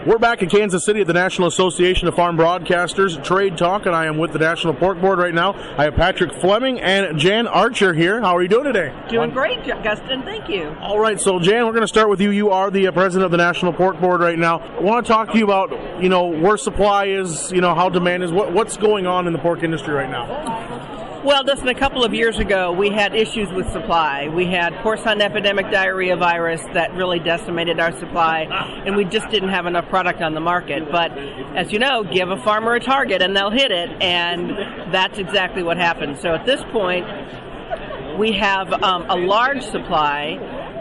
We're back in Kansas City at the National Association of Farm Broadcasters Trade Talk, and I am with the National Pork Board right now. I have Patrick Fleming and Jan Archer here. How are you doing today? Doing great, Gustin. Thank you. All right, so Jan, we're going to start with you. You are the president of the National Pork Board right now. I want to talk to you about, where supply is, how demand is, what's going on in the pork industry right now. Well, just a couple of years ago, we had issues with supply. We had porcine epidemic diarrhea virus that really decimated our supply, and we just didn't have enough product on the market. But as you know, give a farmer a target and they'll hit it, and that's exactly what happened. So at this point, we have a large supply.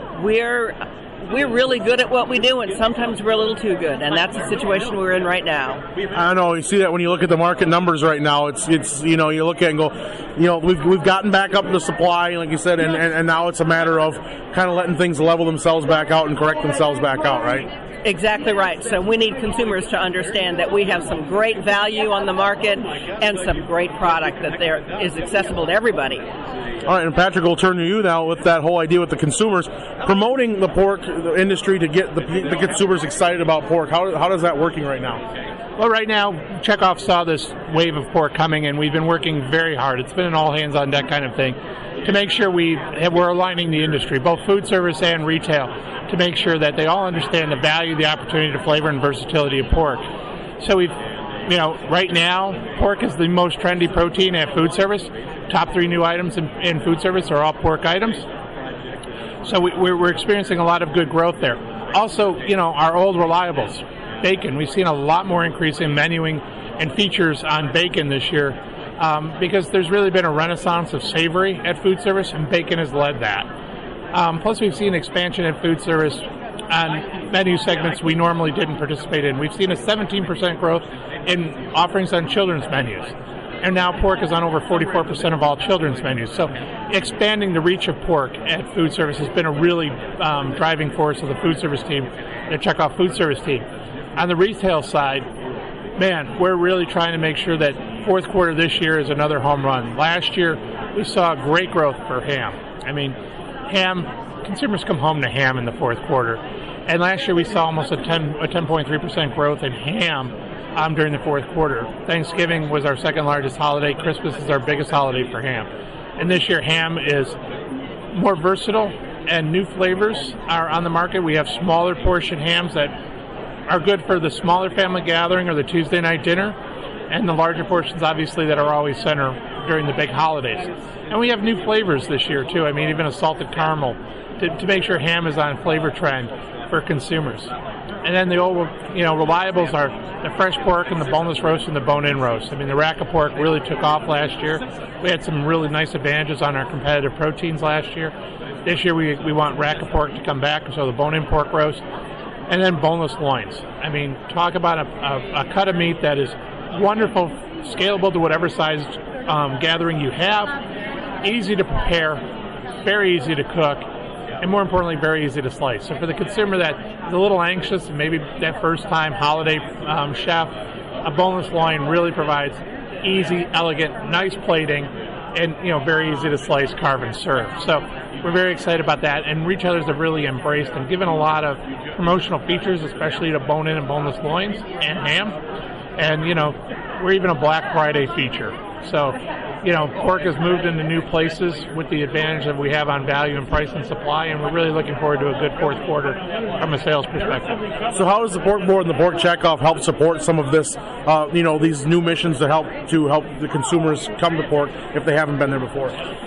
We're really good at what we do, and sometimes we're a little too good, and that's the situation we're in right now. I know, you see that when you look at the market numbers right now. It's you look at it and go, we've gotten back up the supply, like you said, and now it's a matter of kind of letting things level themselves back out and correct themselves back out, right? Exactly right. So we need consumers to understand that we have some great value on the market and some great product that is accessible to everybody. All right, and Patrick, will turn to you now with that whole idea with the consumers, promoting the pork industry to get the consumers excited about pork. How does that working right now? Well, right now, Chekhov saw this wave of pork coming, and we've been working very hard. It's been an all-hands-on-deck kind of thing to make sure we're aligning the industry, both food service and retail, to make sure that they all understand the value, the opportunity, the flavor, and versatility of pork. So right now, pork is the most trendy protein at food service. Top 3 new items in food service are all pork items. So we're experiencing a lot of good growth there. Also, our old reliables, bacon. We've seen a lot more increase in menuing and features on bacon this year because there's really been a renaissance of savory at food service, and bacon has led that. Plus, we've seen expansion in food service on menu segments we normally didn't participate in. We've seen a 17% growth in offerings on children's menus. And now pork is on over 44% of all children's menus. So expanding the reach of pork at food service has been a really driving force of the food service team, the Chekhov food service team. On the retail side, we're really trying to make sure that fourth quarter this year is another home run. Last year, we saw great growth for ham. Ham, consumers come home to ham in the fourth quarter. And last year we saw almost a 10.3% growth in ham during the fourth quarter. Thanksgiving was our second largest holiday. Christmas is our biggest holiday for ham. And this year ham is more versatile and new flavors are on the market. We have smaller portion hams that are good for the smaller family gathering or the Tuesday night dinner, and the larger portions obviously that are always center during the big holidays. And we have new flavors this year too. Even a salted caramel to make sure ham is on flavor trend for consumers. And then the old, reliables are the fresh pork and the boneless roast and the bone-in roast. The rack of pork really took off last year. We had some really nice advantages on our competitive proteins last year. This year we want rack of pork to come back, so the bone-in pork roast. And then boneless loins. Talk about a cut of meat that is wonderful, scalable to whatever size gathering you have, easy to prepare, very easy to cook, and more importantly, very easy to slice. So for the consumer that is a little anxious and maybe that first-time holiday chef, a boneless loin really provides easy, elegant, nice plating, and very easy to slice, carve, and serve. So we're very excited about that, and retailers have really embraced and given a lot of promotional features, especially to bone-in and boneless loins and ham. And we're even a Black Friday feature. So pork has moved into new places with the advantage that we have on value and price and supply, and we're really looking forward to a good fourth quarter from a sales perspective. So how does the Pork Board and the Pork Chekhov help support some of this, these new missions to help the consumers come to pork if they haven't been there before?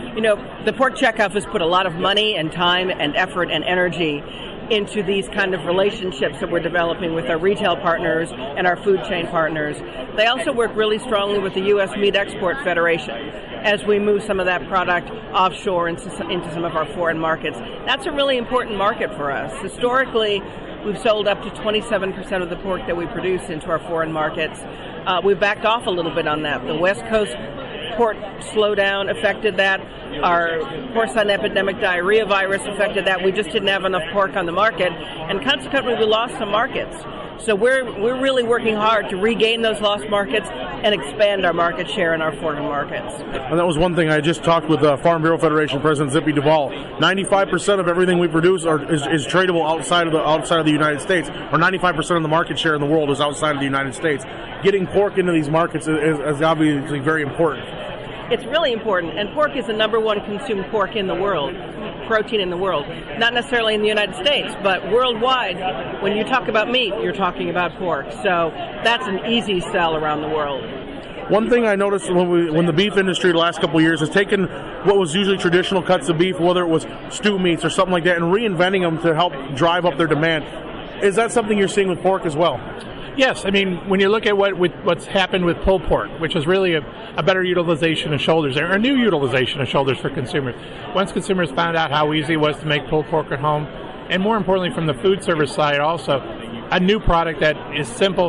The Pork Chekhov has put a lot of money and time and effort and energy into these kind of relationships that we're developing with our retail partners and our food chain partners. They also work really strongly with the U.S. Meat Export Federation as we move some of that product offshore into some of our foreign markets. That's a really important market for us. Historically, we've sold up to 27% of the pork that we produce into our foreign markets. We've backed off a little bit on that. The West Coast port slowdown affected that. Our porcine epidemic diarrhea virus affected that. We just didn't have enough pork on the market, and consequently we lost some markets. So we're really working hard to regain those lost markets and expand our market share in our foreign markets. And that was one thing I just talked with Farm Bureau Federation President Zippy Duvall. 95% of everything we produce is tradable outside of the United States, or 95% of the market share in the world is outside of the United States. Getting pork into these markets is obviously very important. It's really important, and pork is the number one consumed pork in the world, protein in the world. Not necessarily in the United States, but worldwide. When you talk about meat, you're talking about pork. So that's an easy sell around the world. One thing I noticed when the beef industry the last couple of years has taken what was usually traditional cuts of beef, whether it was stew meats or something like that, and reinventing them to help drive up their demand. Is that something you're seeing with pork as well? Yes, I mean, when you look at what's happened with pulled pork, which is really a better utilization of shoulders, or a new utilization of shoulders for consumers. Once consumers found out how easy it was to make pulled pork at home, and more importantly from the food service side also, a new product that is simple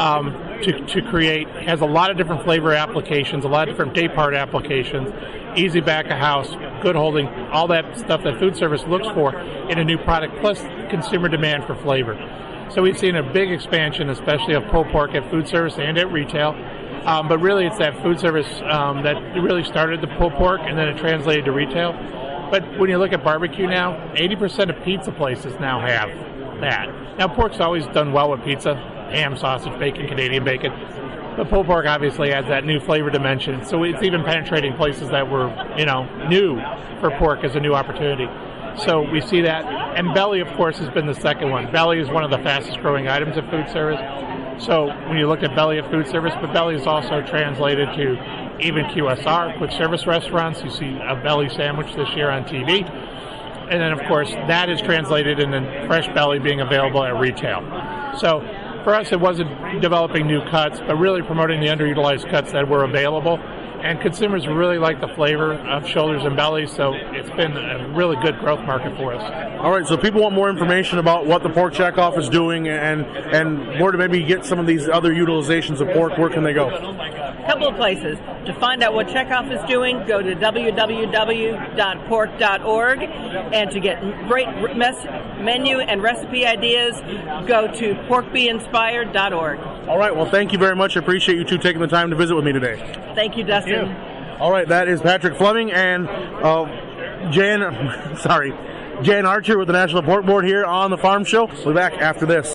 to create, has a lot of different flavor applications, a lot of different day part applications, easy back of house, good holding, all that stuff that food service looks for in a new product, plus consumer demand for flavor. So we've seen a big expansion, especially of pulled pork at food service and at retail. But really it's that food service that really started the pulled pork, and then it translated to retail. But when you look at barbecue now, 80% of pizza places now have that. Now pork's always done well with pizza, ham, sausage, bacon, Canadian bacon. But pulled pork obviously adds that new flavor dimension. So it's even penetrating places that were, new for pork as a new opportunity. So we see that. And belly, of course, has been the second one. Belly is one of the fastest growing items of food service. So when you look at belly at food service, but belly is also translated to even QSR, quick service restaurants. You see a belly sandwich this year on TV. And then, of course, that is translated in fresh belly being available at retail. So for us, it wasn't developing new cuts, but really promoting the underutilized cuts that were available. And consumers really like the flavor of shoulders and bellies, so it's been a really good growth market for us. All right, so if people want more information about what the Pork Checkoff is doing and where to maybe get some of these other utilizations of pork, where can they go? A couple of places. To find out what Checkoff is doing, go to www.pork.org, and to get great menu and recipe ideas, go to porkbeinspired.org. All right, well, thank you very much. I appreciate you two taking the time to visit with me today. Thank you, Dustin. All right, that is Patrick Fleming and Jan Archer with the National Pork Board here on the Farm Show. We'll be back after this.